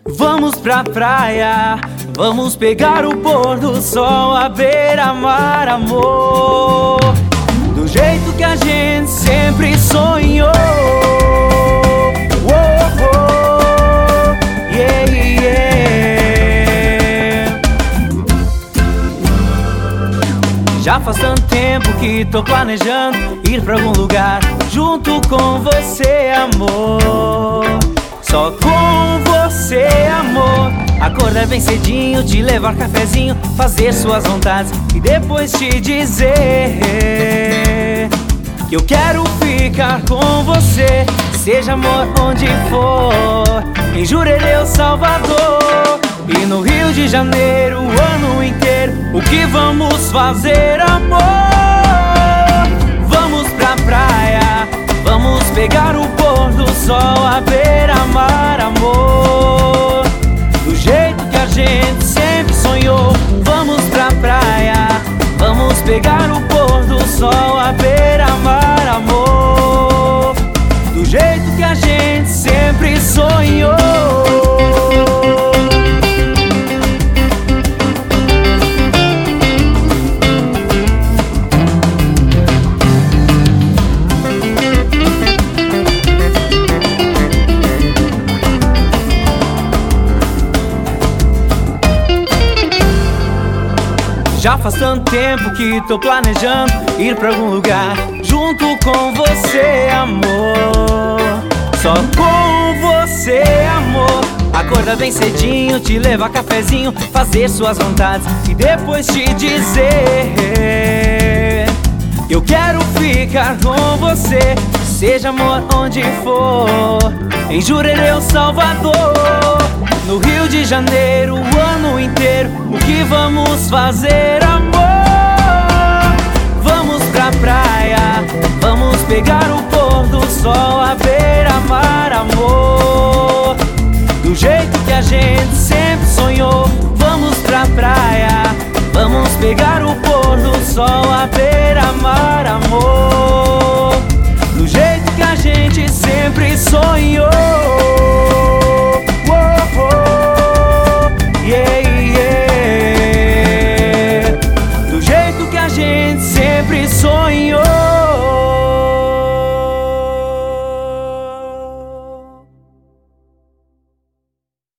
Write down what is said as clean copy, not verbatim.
Vamos pra praia, vamos pegar o pôr do sol à beira-mar, amor, do jeito que a gente sempre sonhou. Oh, oh, yeah, yeah. Já faz tanto tempo que tô planejando ir pra algum lugar junto com você, amor. Só com você, amor. Acordar bem cedinho, te levar cafezinho, fazer suas vontades e depois te dizer que eu quero ficar com você. Seja amor onde for, em Jurerê ou Salvador, e no Rio de Janeiro o ano inteiro. O que vamos fazer, amor? Vamos pra praia, vamos pegar o pôr do sol à beira-mar, amor, do jeito que a gente sempre sonhou. Vamos pra praia, vamos pegar o pôr do sol à beira-mar, amor, do jeito que a gente sempre sonhou. Já faz tanto tempo que tô planejando ir pra algum lugar junto com você, amor. Só com você, amor. Acordar bem cedinho, te levar cafezinho, fazer suas vontades e depois te dizer que eu quero ficar com você. Seja amor onde for, em Jurerê ou Salvador, no Rio de Janeiro o ano inteiro. O que vamos fazer, amor? Vamos pra praia, vamos pegar o pôr do sol à beira-mar, amor, do jeito que a gente sempre sonhou. Vamos pra praia, vamos pegar o pôr do sol à beira-mar, amor, do jeito que a gente sempre sonhou.